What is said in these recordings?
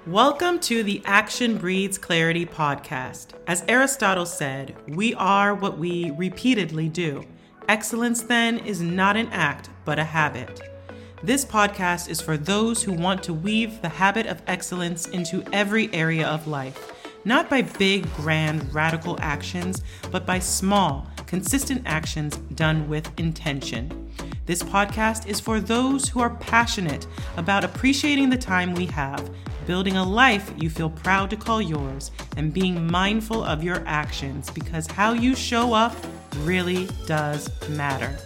Welcome to the Action Breeds Clarity podcast. As Aristotle said, we are what we repeatedly do. Excellence, then, is not an act, but a habit. This podcast is for those who want to weave the habit of excellence into every area of life, not by big, grand, radical actions, but by small, consistent actions done with intention. This podcast is for those who are passionate about appreciating the time we have, building a life you feel proud to call yours, and being mindful of your actions because how you show up really does matter.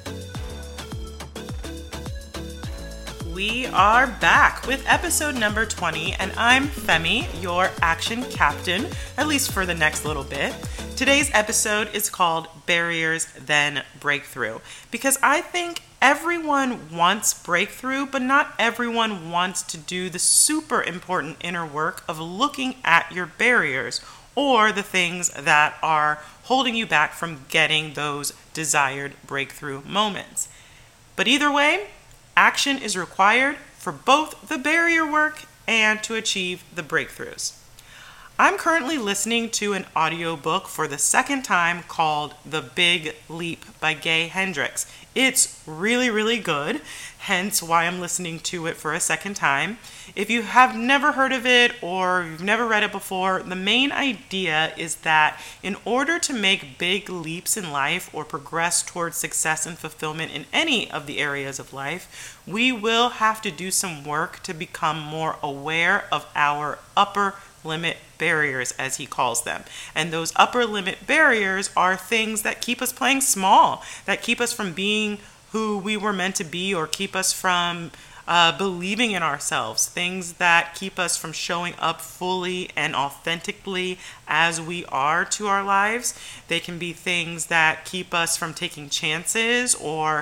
We are back with episode number 20, and I'm Femi, your action captain, at least for the next little bit. Today's episode is called Barriers, Then Breakthrough, because I think everyone wants breakthrough, but not everyone wants to do the super important inner work of looking at your barriers or the things that are holding you back from getting those desired breakthrough moments. But either way, action is required for both the barrier work and to achieve the breakthroughs. I'm currently listening to an audiobook for the second time called The Big Leap by Gay Hendricks. It's really, really good, hence why I'm listening to it for a second time. If you have never heard of it or you've never read it before, the main idea is that in order to make big leaps in life or progress towards success and fulfillment in any of the areas of life, we will have to do some work to become more aware of our upper limit barriers, as he calls them. And those upper limit barriers are things that keep us playing small, that keep us from being who we were meant to be, or keep us from believing in ourselves, things that keep us from showing up fully and authentically as we are to our lives. They can be things that keep us from taking chances or,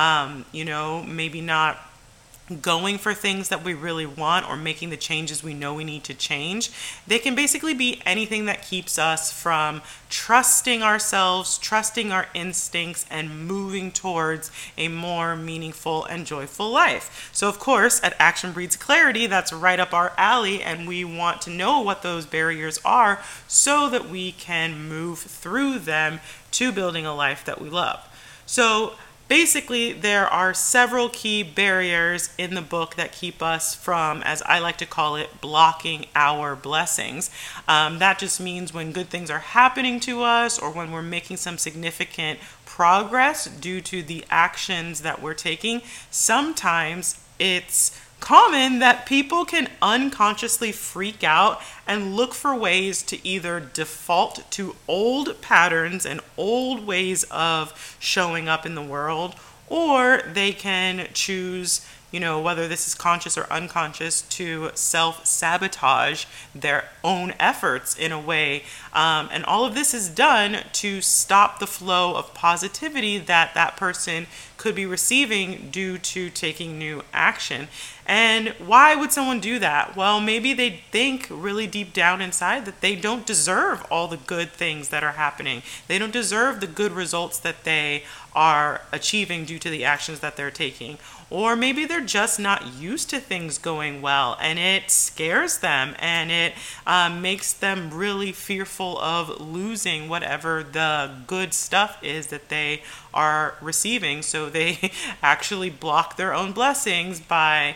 maybe not going for things that we really want or making the changes we know we need to change. They can basically be anything that keeps us from trusting ourselves, trusting our instincts, and moving towards a more meaningful and joyful life. So of course, at Action Breeds Clarity, that's right up our alley, and we want to know what those barriers are so that we can move through them to building a life that we love. So basically, there are several key barriers in the book that keep us from, as I like to call it, blocking our blessings. That just means when good things are happening to us or when we're making some significant progress due to the actions that we're taking, sometimes it's common that people can unconsciously freak out and look for ways to either default to old patterns and old ways of showing up in the world, or they can choose, whether this is conscious or unconscious, to self-sabotage their own efforts in a way. And all of this is done to stop the flow of positivity that person could be receiving due to taking new action. And why would someone do that? Well, maybe they think really deep down inside that they don't deserve all the good things that are happening. They don't deserve the good results that they are achieving due to the actions that they're taking. Or maybe they're just not used to things going well and it scares them and it makes them really fearful of losing whatever the good stuff is that they are receiving. So they actually block their own blessings by,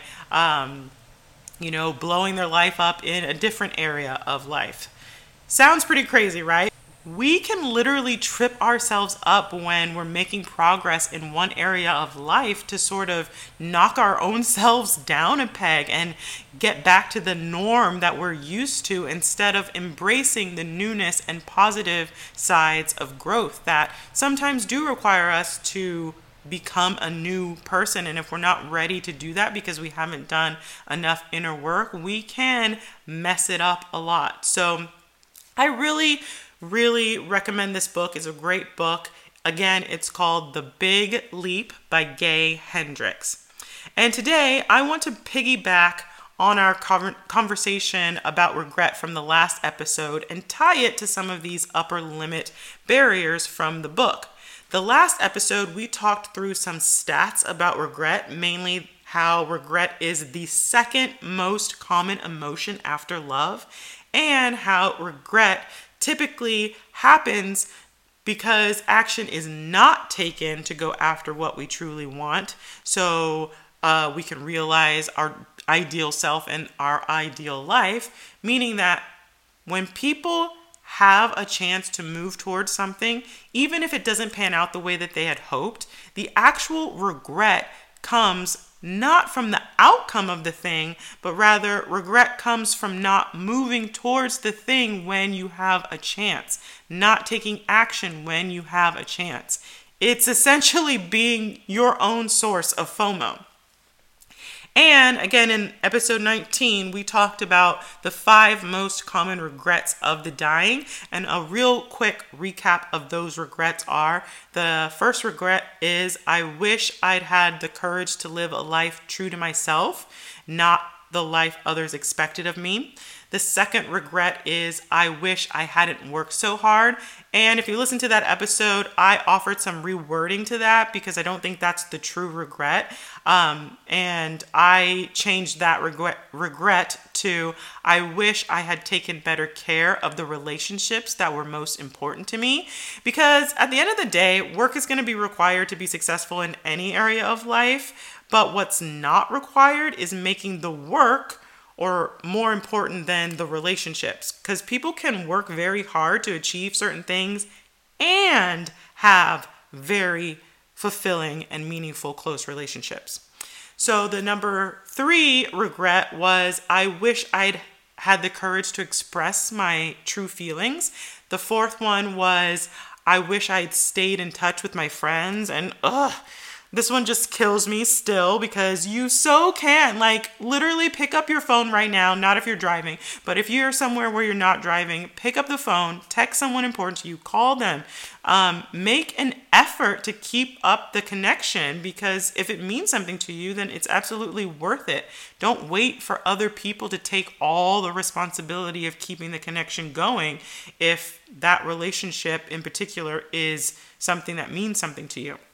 blowing their life up in a different area of life. Sounds pretty crazy, right? We can literally trip ourselves up when we're making progress in one area of life to sort of knock our own selves down a peg and get back to the norm that we're used to instead of embracing the newness and positive sides of growth that sometimes do require us to become a new person. And if we're not ready to do that because we haven't done enough inner work, we can mess it up a lot. So I really recommend this book. It's a great book. Again, it's called The Big Leap by Gay Hendricks. And today I want to piggyback on our conversation about regret from the last episode and tie it to some of these upper limit barriers from the book. The last episode, we talked through some stats about regret, mainly how regret is the second most common emotion after love, and how regret typically happens because action is not taken to go after what we truly want. So we can realize our ideal self and our ideal life, meaning that when people have a chance to move towards something, even if it doesn't pan out the way that they had hoped, the actual regret comes not from the outcome of the thing, but rather regret comes from not moving towards the thing when you have a chance, not taking action when you have a chance. It's essentially being your own source of FOMO. And again, in episode 19, we talked about the 5 most common regrets of the dying. And a real quick recap of those regrets are: the first regret is, I wish I'd had the courage to live a life true to myself, not the life others expected of me. The second regret is, I wish I hadn't worked so hard. And if you listen to that episode, I offered some rewording to that because I don't think that's the true regret. And I changed that regret to, I wish I had taken better care of the relationships that were most important to me. Because at the end of the day, work is going to be required to be successful in any area of life. But what's not required is making the work or more important than the relationships, because people can work very hard to achieve certain things and have very fulfilling and meaningful close relationships. So the number 3 regret was, I wish I'd had the courage to express my true feelings. The fourth one was, I wish I'd stayed in touch with my friends. And this one just kills me still, because you so can, literally pick up your phone right now, not if you're driving, but if you're somewhere where you're not driving, pick up the phone, text someone important to you, call them, make an effort to keep up the connection, because if it means something to you, then it's absolutely worth it. Don't wait for other people to take all the responsibility of keeping the connection going if that relationship in particular is something that means something to you.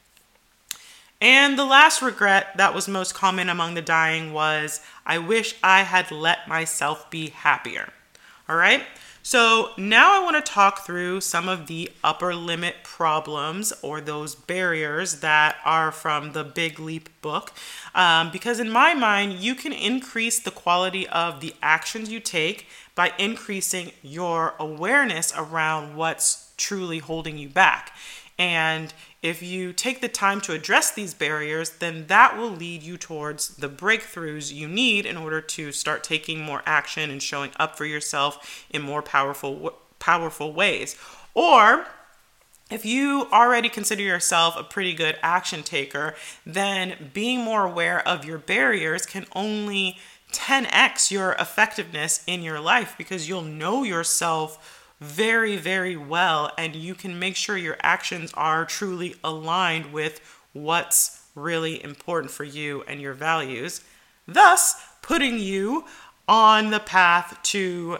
And the last regret that was most common among the dying was, I wish I had let myself be happier. All right. So now I want to talk through some of the upper limit problems, or those barriers that are from the Big Leap book. Because in my mind, you can increase the quality of the actions you take by increasing your awareness around what's truly holding you back. And if you take the time to address these barriers, then that will lead you towards the breakthroughs you need in order to start taking more action and showing up for yourself in more powerful ways. Or if you already consider yourself a pretty good action taker, then being more aware of your barriers can only 10x your effectiveness in your life, because you'll know yourself very, very well, and you can make sure your actions are truly aligned with what's really important for you and your values, thus putting you on the path to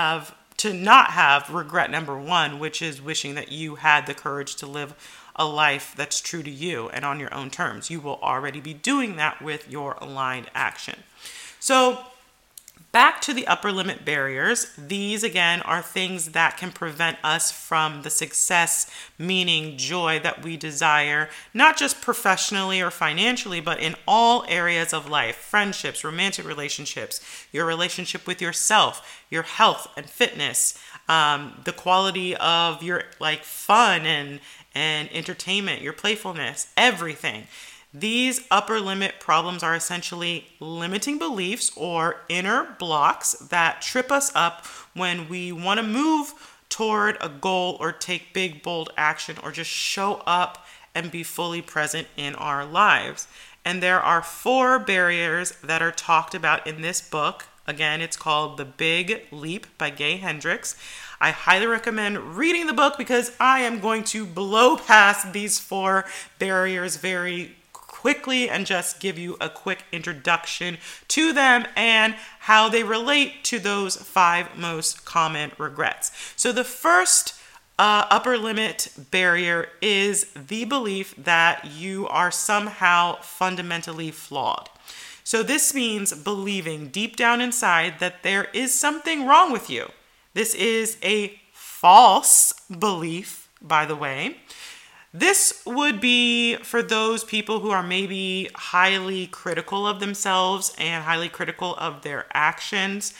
not have regret number 1, which is wishing that you had the courage to live a life that's true to you and on your own terms. You will already be doing that with your aligned action. So back to the upper limit barriers. These, again, are things that can prevent us from the success, meaning joy that we desire, not just professionally or financially, but in all areas of life: friendships, romantic relationships, your relationship with yourself, your health and fitness, the quality of your fun and entertainment, your playfulness, everything. These upper limit problems are essentially limiting beliefs or inner blocks that trip us up when we want to move toward a goal or take big, bold action, or just show up and be fully present in our lives. And there are 4 barriers that are talked about in this book. Again, it's called The Big Leap by Gay Hendricks. I highly recommend reading the book, because I am going to blow past these 4 barriers very quickly and just give you a quick introduction to them and how they relate to those 5 most common regrets. So the first upper limit barrier is the belief that you are somehow fundamentally flawed. So this means believing deep down inside that there is something wrong with you. This is a false belief, by the way. This would be for those people who are maybe highly critical of themselves and highly critical of their actions,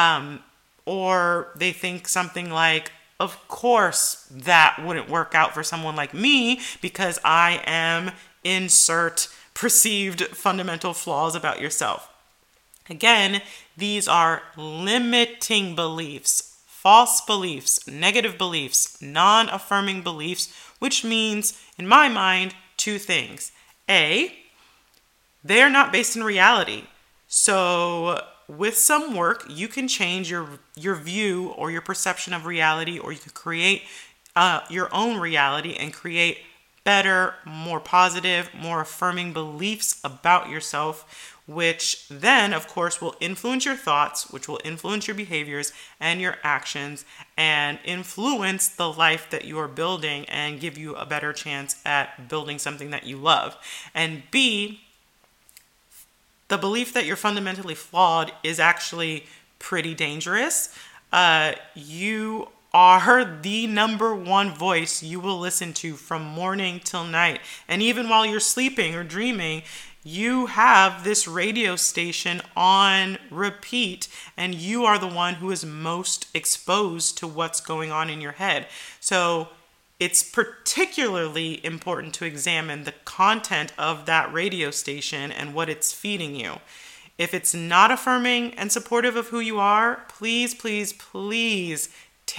or they think something like, of course that wouldn't work out for someone like me because I am insert perceived fundamental flaws about yourself. Again, these are limiting beliefs, false beliefs, negative beliefs, non-affirming beliefs, which means, in my mind, two things. A, they're not based in reality. So with some work, you can change your view or your perception of reality, or you can create your own reality and create better, more positive, more affirming beliefs about yourself, which then, of course, will influence your thoughts, which will influence your behaviors and your actions, and influence the life that you are building and give you a better chance at building something that you love. And B, the belief that you're fundamentally flawed is actually pretty dangerous. You are the number one voice you will listen to from morning till night. And even while you're sleeping or dreaming, you have this radio station on repeat, and you are the one who is most exposed to what's going on in your head. So it's particularly important to examine the content of that radio station and what it's feeding you. If it's not affirming and supportive of who you are, please, please, please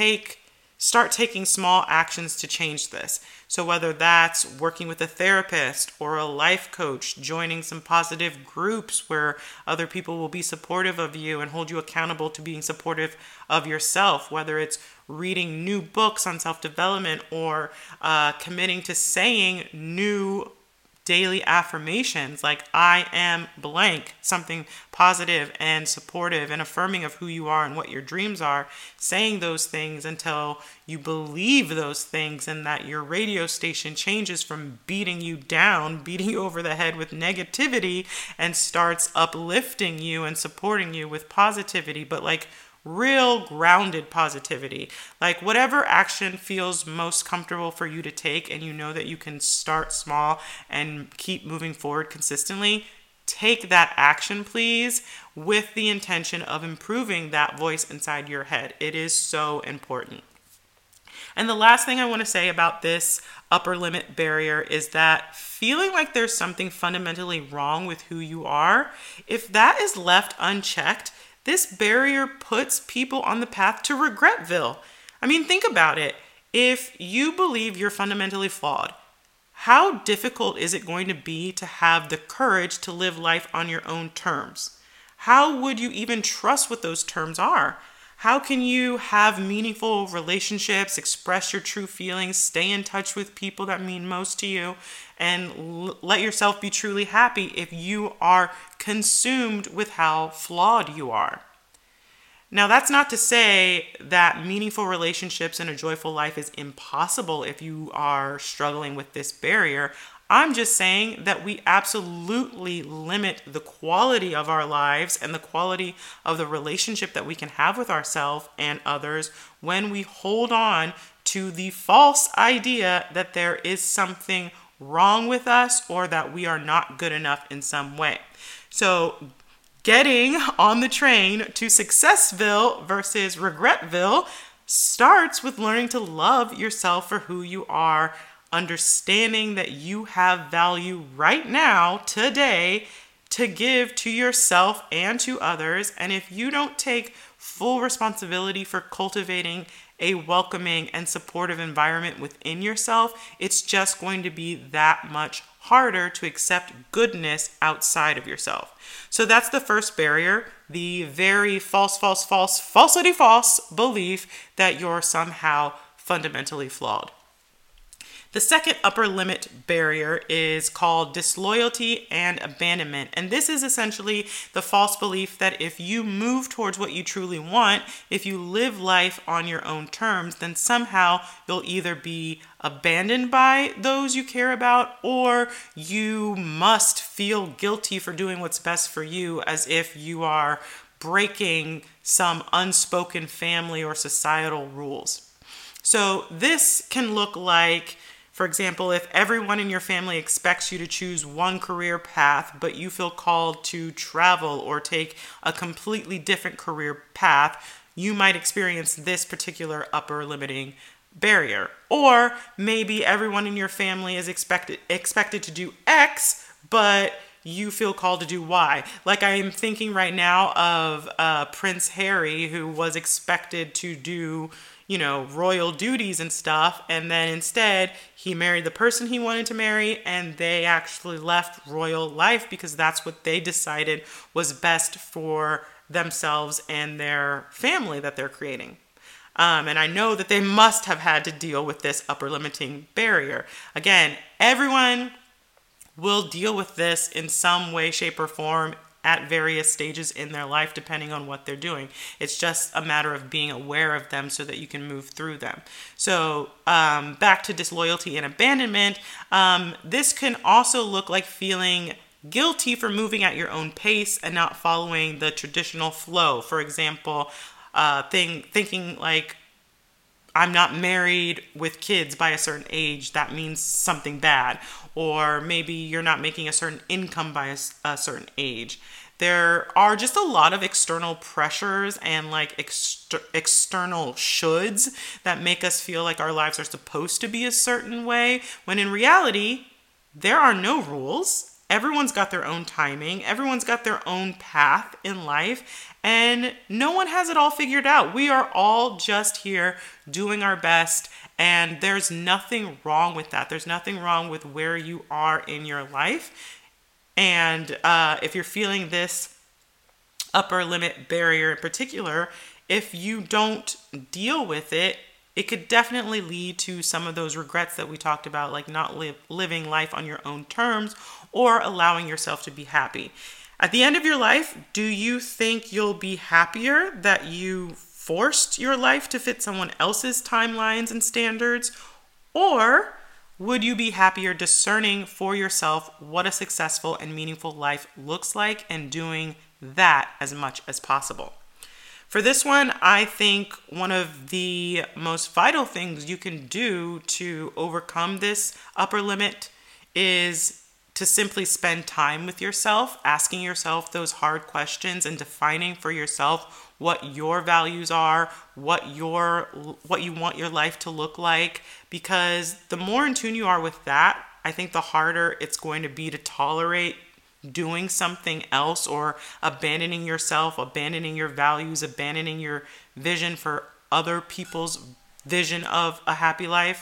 start taking small actions to change this. So whether that's working with a therapist or a life coach, joining some positive groups where other people will be supportive of you and hold you accountable to being supportive of yourself, whether it's reading new books on self-development or committing to saying new daily affirmations like I am blank, something positive and supportive and affirming of who you are and what your dreams are, saying those things until you believe those things, and that your radio station changes from beating you down, beating you over the head with negativity, and starts uplifting you and supporting you with positivity, but like real grounded positivity. Like whatever action feels most comfortable for you to take, and you know that you can start small and keep moving forward consistently, take that action, please, with the intention of improving that voice inside your head. It is so important. And the last thing I want to say about this upper limit barrier is that feeling like there's something fundamentally wrong with who you are, if that is left unchecked, this barrier puts people on the path to regretville. I mean, think about it. If you believe you're fundamentally flawed, how difficult is it going to be to have the courage to live life on your own terms? How would you even trust what those terms are? How can you have meaningful relationships, express your true feelings, stay in touch with people that mean most to you, and let yourself be truly happy if you are consumed with how flawed you are? Now, that's not to say that meaningful relationships and a joyful life is impossible if you are struggling with this barrier. I'm just saying that we absolutely limit the quality of our lives and the quality of the relationship that we can have with ourselves and others when we hold on to the false idea that there is something wrong with us or that we are not good enough in some way. So getting on the train to Successville versus Regretville starts with learning to love yourself for who you are, understanding that you have value right now, today, to give to yourself and to others. And if you don't take full responsibility for cultivating a welcoming and supportive environment within yourself, it's just going to be that much harder to accept goodness outside of yourself. So that's the first barrier, the very false belief that you're somehow fundamentally flawed. The second upper limit barrier is called disloyalty and abandonment. And this is essentially the false belief that if you move towards what you truly want, if you live life on your own terms, then somehow you'll either be abandoned by those you care about, or you must feel guilty for doing what's best for you, as if you are breaking some unspoken family or societal rules. So this can look like, for example, if everyone in your family expects you to choose one career path, but you feel called to travel or take a completely different career path, you might experience this particular upper limiting barrier. Or maybe everyone in your family is expected to do X, but you feel called to do Y. Like I'm thinking right now of Prince Harry, who was expected to do royal duties and stuff. And then instead he married the person he wanted to marry, and they actually left royal life because that's what they decided was best for themselves and their family that they're creating. And I know that they must have had to deal with this upper limiting barrier. Again, everyone will deal with this in some way, shape, or form at various stages in their life, depending on what they're doing. It's just a matter of being aware of them so that you can move through them. So back to disloyalty and abandonment, this can also look like feeling guilty for moving at your own pace and not following the traditional flow. For example, thinking like, I'm not married with kids by a certain age, that means something bad. Or maybe you're not making a certain income by a certain age. There are just a lot of external pressures and like external shoulds that make us feel like our lives are supposed to be a certain way, when in reality, there are no rules. Everyone's got their own timing. Everyone's got their own path in life, and no one has it all figured out. We are all just here doing our best, and there's nothing wrong with that. There's nothing wrong with where you are in your life. And if you're feeling this upper limit barrier in particular, if you don't deal with it, it could definitely lead to some of those regrets that we talked about, like not living life on your own terms or allowing yourself to be happy. At the end of your life, do you think you'll be happier that you forced your life to fit someone else's timelines and standards? Or would you be happier discerning for yourself what a successful and meaningful life looks like and doing that as much as possible? For this one, I think one of the most vital things you can do to overcome this upper limit is to simply spend time with yourself, asking yourself those hard questions and defining for yourself what your values are, what you want your life to look like. Because the more in tune you are with that, I think the harder it's going to be to tolerate doing something else or abandoning yourself, abandoning your values, abandoning your vision for other people's vision of a happy life.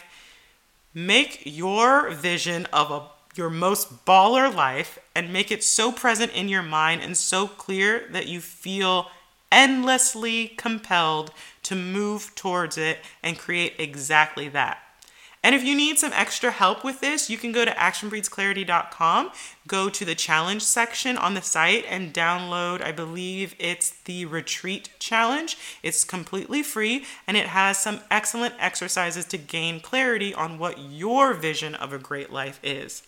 Make your vision of your most baller life and make it so present in your mind and so clear that you feel endlessly compelled to move towards it and create exactly that. And if you need some extra help with this, you can go to actionbreedsclarity.com, go to the challenge section on the site and download, I believe it's the retreat challenge. It's completely free and it has some excellent exercises to gain clarity on what your vision of a great life is.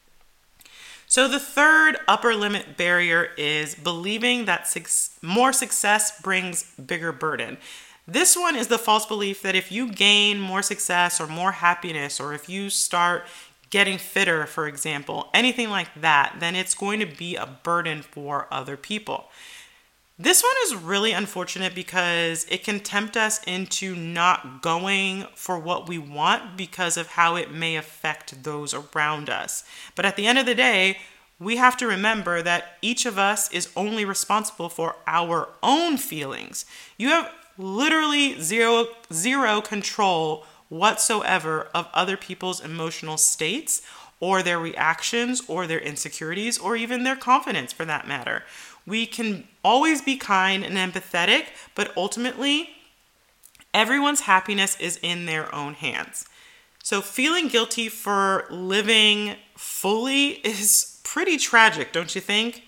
So the third upper limit barrier is believing that more success brings bigger burden. This one is the false belief that if you gain more success or more happiness, or if you start getting fitter, for example, anything like that, then it's going to be a burden for other people. This one is really unfortunate because it can tempt us into not going for what we want because of how it may affect those around us. But at the end of the day, we have to remember that each of us is only responsible for our own feelings. You have literally zero control whatsoever of other people's emotional states or their reactions or their insecurities or even their confidence for that matter. We can always be kind and empathetic, but ultimately everyone's happiness is in their own hands. So feeling guilty for living fully is pretty tragic, don't you think?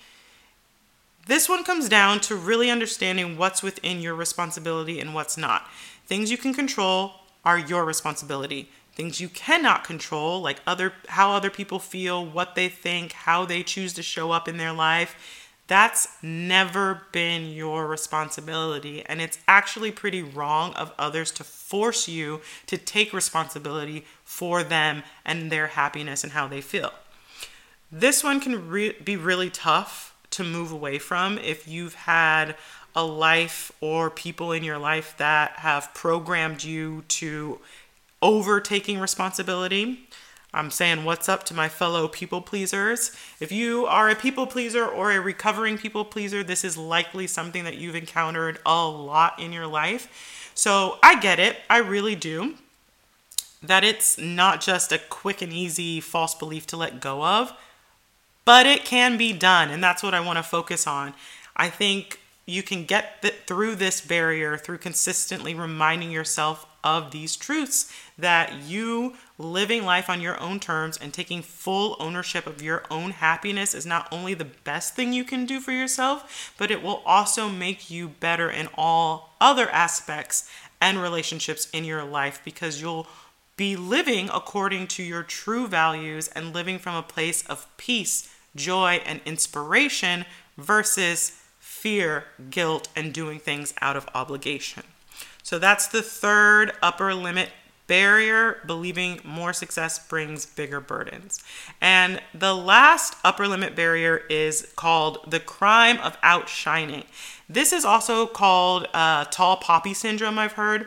This one comes down to really understanding what's within your responsibility and what's not. Things you can control are your responsibility. Things you cannot control, like how other people feel, what they think, how they choose to show up in their life, that's never been your responsibility. And it's actually pretty wrong of others to force you to take responsibility for them and their happiness and how they feel. This one can be really tough to move away from if you've had a life or people in your life that have programmed you to overtaking responsibility. I'm saying what's up to my fellow people pleasers. If you are a people pleaser or a recovering people pleaser, this is likely something that you've encountered a lot in your life. So I get it. I really do. That it's not just a quick and easy false belief to let go of, but it can be done. And that's what I want to focus on. I think you can get through this barrier through consistently reminding yourself of these truths, that you living life on your own terms and taking full ownership of your own happiness is not only the best thing you can do for yourself, but it will also make you better in all other aspects and relationships in your life, because you'll be living according to your true values and living from a place of peace, joy, and inspiration versus fear, guilt, and doing things out of obligation. So that's the third upper limit barrier, believing more success brings bigger burdens. And the last upper limit barrier is called the crime of outshining. This is also called tall poppy syndrome, I've heard.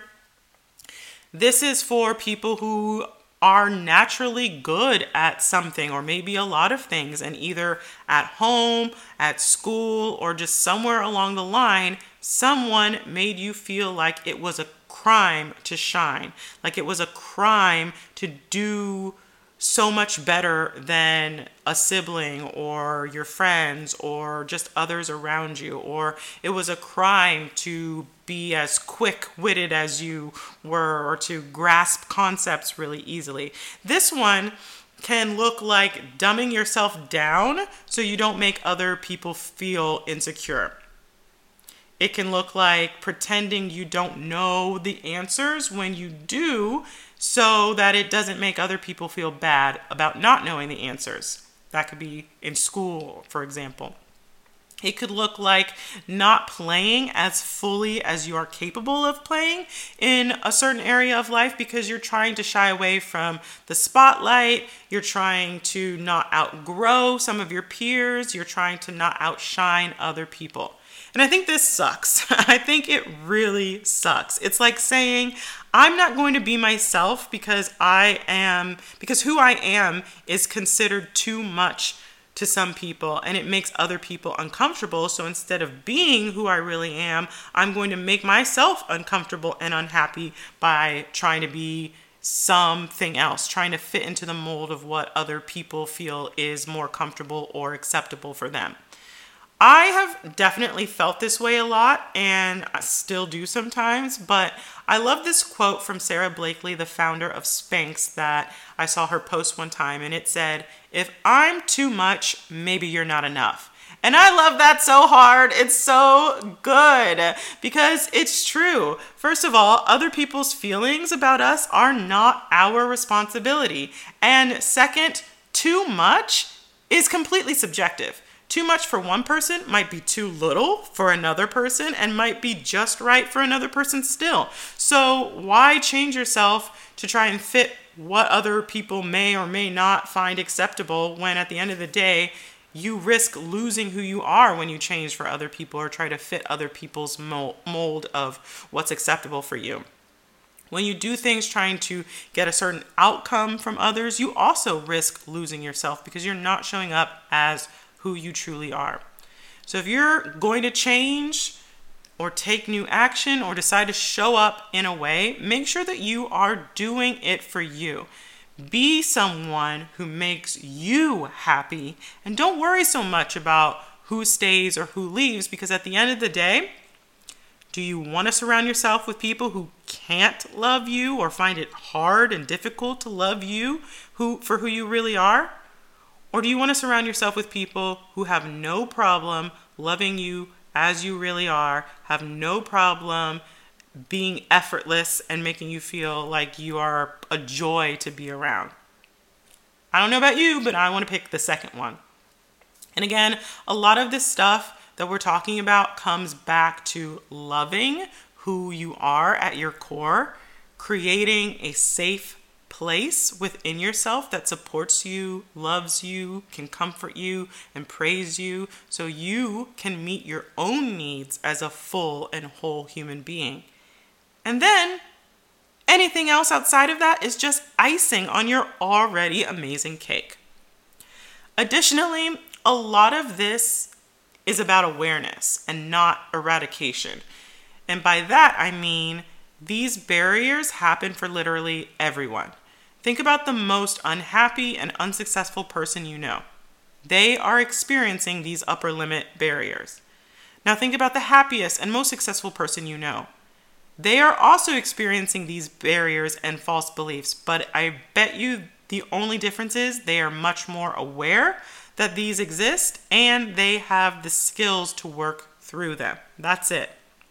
This is for people who are naturally good at something or maybe a lot of things, and either at home, at school, or just somewhere along the line, someone made you feel like it was a crime to shine, like it was a crime to do so much better than a sibling or your friends or just others around you, or it was a crime to be as quick-witted as you were or to grasp concepts really easily. This one can look like dumbing yourself down so you don't make other people feel insecure. It can look like pretending you don't know the answers when you do, so that it doesn't make other people feel bad about not knowing the answers. That could be in school, for example. It could look like not playing as fully as you are capable of playing in a certain area of life because you're trying to shy away from the spotlight. You're trying to not outgrow some of your peers. You're trying to not outshine other people. And I think this sucks. I think it really sucks. It's like saying, I'm not going to be myself because who I am is considered too much to some people, and it makes other people uncomfortable. So instead of being who I really am, I'm going to make myself uncomfortable and unhappy by trying to be something else, trying to fit into the mold of what other people feel is more comfortable or acceptable for them. I have definitely felt this way a lot, and I still do sometimes, but I love this quote from Sarah Blakely, the founder of Spanx, that I saw her post one time, and it said, "If I'm too much, maybe you're not enough." And I love that so hard. It's so good because it's true. First of all, other people's feelings about us are not our responsibility. And second, too much is completely subjective. Too much for one person might be too little for another person and might be just right for another person still. So why change yourself to try and fit what other people may or may not find acceptable when at the end of the day, you risk losing who you are when you change for other people or try to fit other people's mold of what's acceptable for you. When you do things trying to get a certain outcome from others, you also risk losing yourself because you're not showing up as who you truly are. So if you're going to change or take new action or decide to show up in a way, make sure that you are doing it for you. Be someone who makes you happy, and don't worry so much about who stays or who leaves, because at the end of the day, do you want to surround yourself with people who can't love you or find it hard and difficult to love you for who you really are? Or do you want to surround yourself with people who have no problem loving you as you really are, have no problem being effortless and making you feel like you are a joy to be around? I don't know about you, but I want to pick the second one. And again, a lot of this stuff that we're talking about comes back to loving who you are at your core, creating a safe place within yourself that supports you, loves you, can comfort you, and praise you so you can meet your own needs as a full and whole human being. And then anything else outside of that is just icing on your already amazing cake. Additionally, a lot of this is about awareness and not eradication. And by that, I mean these barriers happen for literally everyone. Think about the most unhappy and unsuccessful person you know. They are experiencing these upper limit barriers. Now think about the happiest and most successful person you know. They are also experiencing these barriers and false beliefs, but I bet you the only difference is they are much more aware that these exist and they have the skills to work through them. That's it.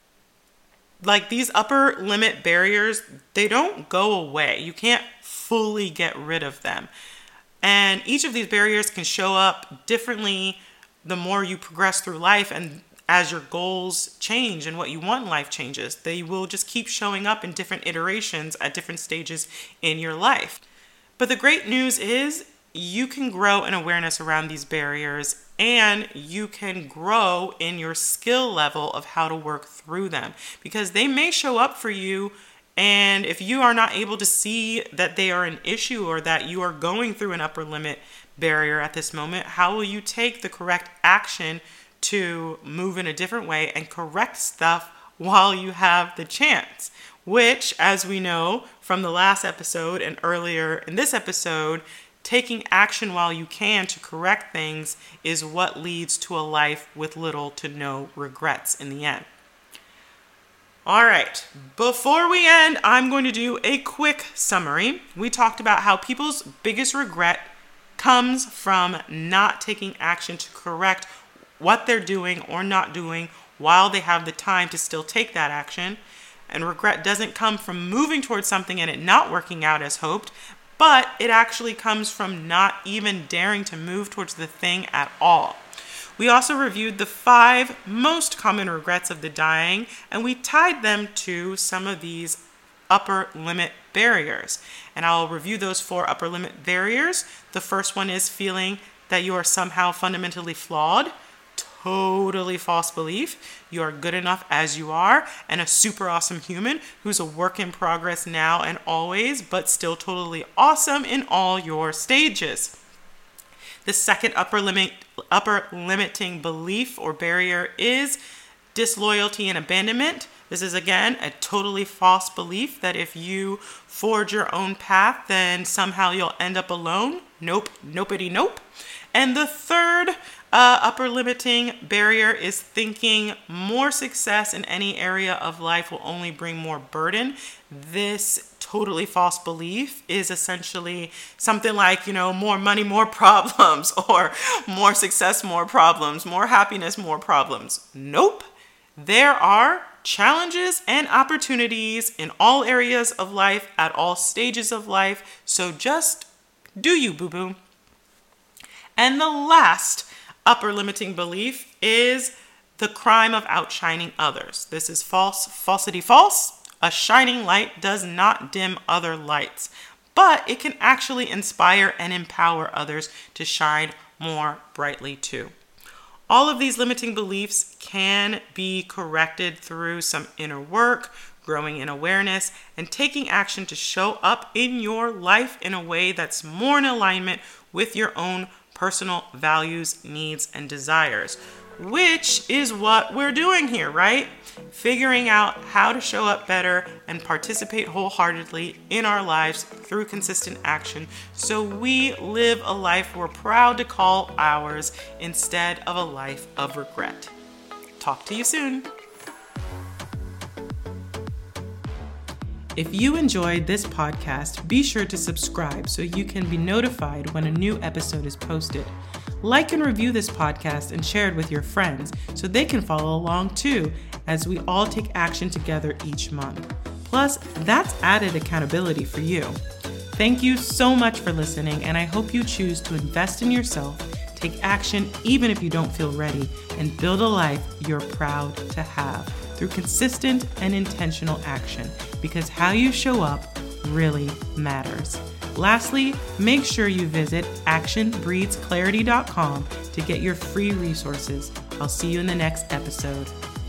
Like these upper limit barriers, they don't go away. You can't fully get rid of them. And each of these barriers can show up differently the more you progress through life and as your goals change and what you want in life changes. They will just keep showing up in different iterations at different stages in your life. But the great news is you can grow an awareness around these barriers and you can grow in your skill level of how to work through them because they may show up for you. And if you are not able to see that they are an issue or that you are going through an upper limit barrier at this moment, how will you take the correct action to move in a different way and correct stuff while you have the chance? Which, as we know from the last episode and earlier in this episode, taking action while you can to correct things is what leads to a life with little to no regrets in the end. All right, before we end, I'm going to do a quick summary. We talked about how people's biggest regret comes from not taking action to correct what they're doing or not doing while they have the time to still take that action. And regret doesn't come from moving towards something and it not working out as hoped, but it actually comes from not even daring to move towards the thing at all. We also reviewed the 5 most common regrets of the dying, and we tied them to some of these upper limit barriers. And I'll review those 4 upper limit barriers. The first one is feeling that you are somehow fundamentally flawed. Totally false belief. You are good enough as you are and a super awesome human who's a work in progress now and always, but still totally awesome in all your stages. The second upper limiting belief or barrier is disloyalty and abandonment. This is, again, a totally false belief that if you forge your own path, then somehow you'll end up alone. Nope, nopity, nope. And the third upper limiting barrier is thinking more success in any area of life will only bring more burden. This totally false belief is essentially something like, more money, more problems, or more success, more problems, more happiness, more problems. Nope. There are challenges and opportunities in all areas of life at all stages of life. So just do you, boo-boo. And the last upper limiting belief is the crime of outshining others. This is false, falsity, false. A shining light does not dim other lights, but it can actually inspire and empower others to shine more brightly too. All of these limiting beliefs can be corrected through some inner work, growing in awareness, and taking action to show up in your life in a way that's more in alignment with your own personal values, needs, and desires, which is what we're doing here, right? Figuring out how to show up better and participate wholeheartedly in our lives through consistent action so we live a life we're proud to call ours instead of a life of regret. Talk to you soon. If you enjoyed this podcast, be sure to subscribe so you can be notified when a new episode is posted. Like and review this podcast and share it with your friends so they can follow along too, as we all take action together each month. Plus, that's added accountability for you. Thank you so much for listening, and I hope you choose to invest in yourself, take action even if you don't feel ready, and build a life you're proud to have through consistent and intentional action, because how you show up really matters. Lastly, make sure you visit actionbreedsclarity.com to get your free resources. I'll see you in the next episode.